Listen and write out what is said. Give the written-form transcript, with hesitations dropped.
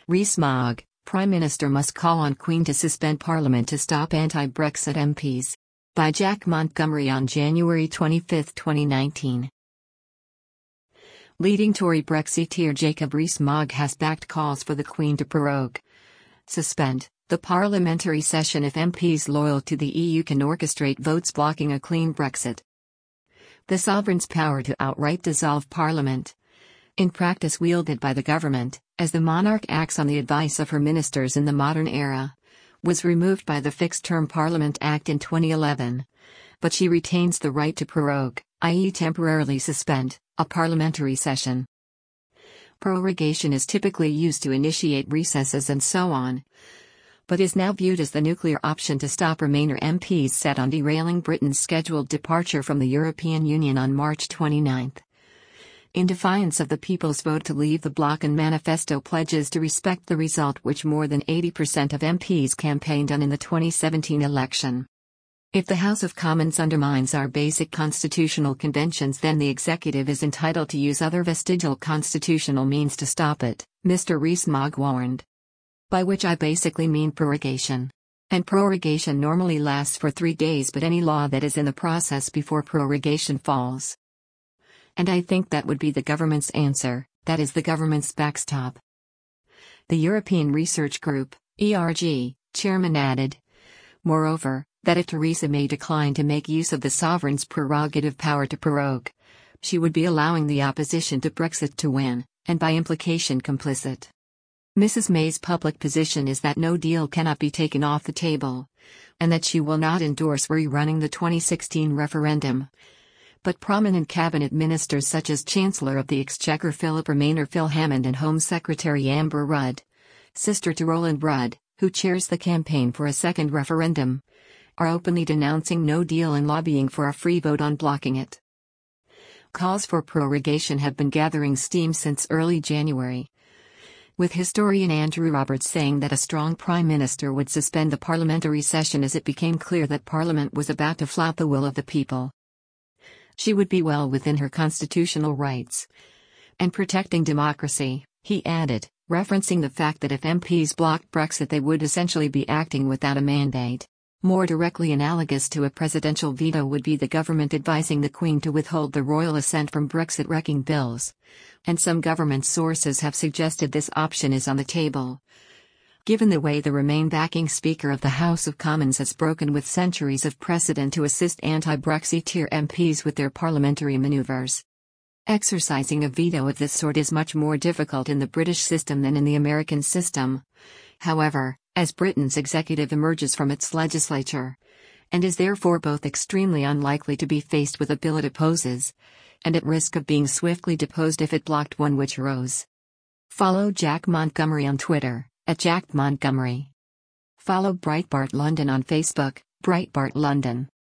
Rees-Mogg, Prime Minister must call on Queen to suspend Parliament to stop anti-Brexit MPs. By Jack Montgomery on January 25, 2019. Leading Tory Brexiteer Jacob Rees-Mogg has backed calls for the Queen to suspend the parliamentary session if MPs loyal to the EU can orchestrate votes blocking a clean Brexit. The sovereign's power to outright dissolve Parliament, in practice wielded by the government, as the monarch acts on the advice of her ministers in the modern era, was removed by the Fixed-Term Parliament Act in 2011. But she retains the right to prorogue, i.e. temporarily suspend, a parliamentary session. Prorogation is typically used to initiate recesses and so on, but is now viewed as the nuclear option to stop Remainer MPs set on derailing Britain's scheduled departure from the European Union on March 29. In defiance of the people's vote to leave the bloc and manifesto pledges to respect the result which more than 80% of MPs campaigned on in the 2017 election. If the House of Commons undermines our basic constitutional conventions, then the executive is entitled to use other vestigial constitutional means to stop it, Mr. Rees-Mogg warned. By which I basically mean prorogation. And prorogation normally lasts for 3 days, but any law that is in the process before prorogation falls. And I think that would be the government's answer, that is the government's backstop. The European Research Group, ERG, chairman added, moreover, that if Theresa May declined to make use of the sovereign's prerogative power to prorogue, she would be allowing the opposition to Brexit to win, and by implication complicit. Mrs. May's public position is that no deal cannot be taken off the table, and that she will not endorse rerunning the 2016 referendum. But prominent cabinet ministers such as Chancellor of the Exchequer Philip Remainer Phil Hammond and Home Secretary Amber Rudd, sister to Roland Rudd, who chairs the campaign for a second referendum, are openly denouncing no deal and lobbying for a free vote on blocking it. Calls for prorogation have been gathering steam since early January, with historian Andrew Roberts saying that a strong Prime Minister would suspend the parliamentary session as it became clear that Parliament was about to flout the will of the people. She would be well within her constitutional rights and protecting democracy, he added, referencing the fact that if MPs blocked Brexit they would essentially be acting without a mandate. More directly analogous to a presidential veto would be the government advising the Queen to withhold the royal assent from Brexit-wrecking bills. And some government sources have suggested this option is on the table. Given the way the Remain backing Speaker of the House of Commons has broken with centuries of precedent to assist anti-Brexiteer MPs with their parliamentary manoeuvres. Exercising a veto of this sort is much more difficult in the British system than in the American system. However, as Britain's executive emerges from its legislature, and is therefore both extremely unlikely to be faced with a bill it opposes, and at risk of being swiftly deposed if it blocked one which arose. Follow Jack Montgomery on Twitter, @JackMontgomery. Follow Breitbart London on Facebook, Breitbart London.